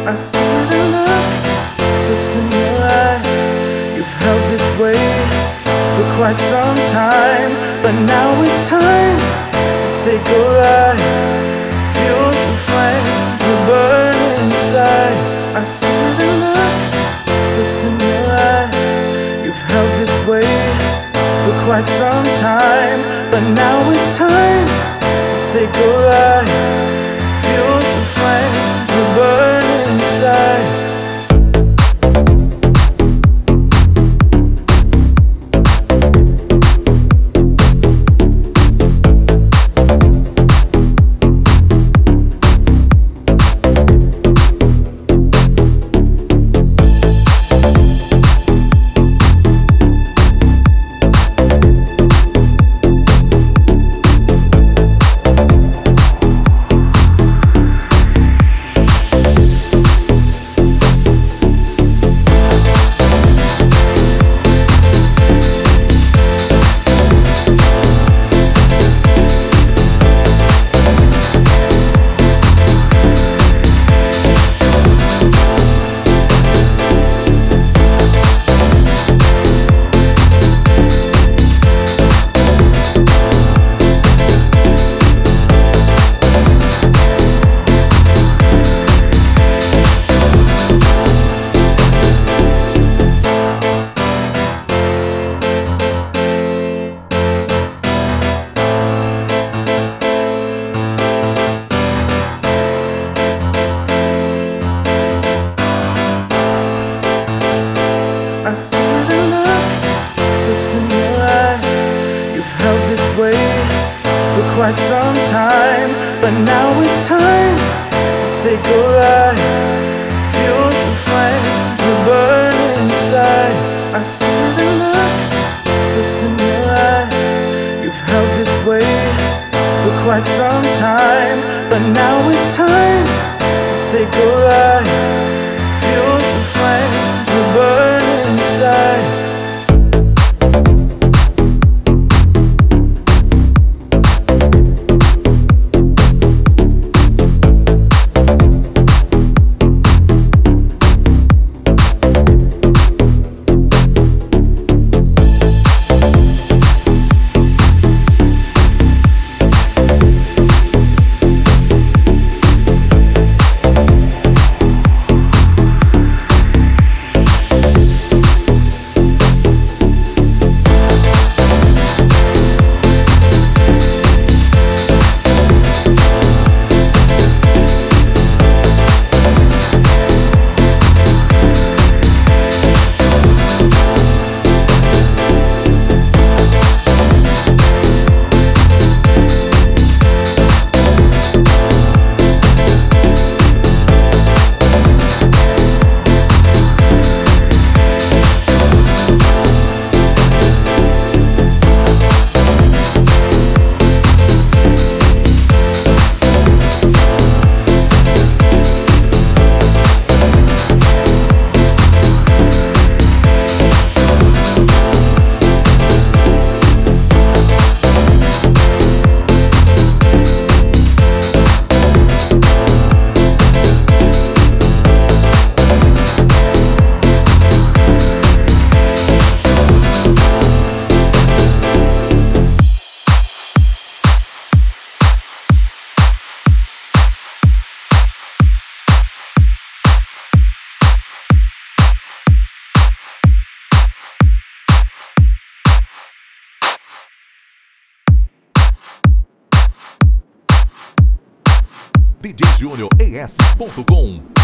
I see the look that's in your eyes. You've held this way for quite some time, but now it's time to take a ride. Feel the flames will burn inside. I see the look that's in your eyes. You've held this way for quite some time, but now it's time to take a ride. Feel the flames will burn inside. I see the look that's in your eyes. You've held this way for quite some time, but now it's time to take a ride. Feel the flames will burn inside. I see the look that's in your eyes. You've held this way for quite some time, but now it's time to take a ride. Feel the flames will burn inside. DJJunior.es.com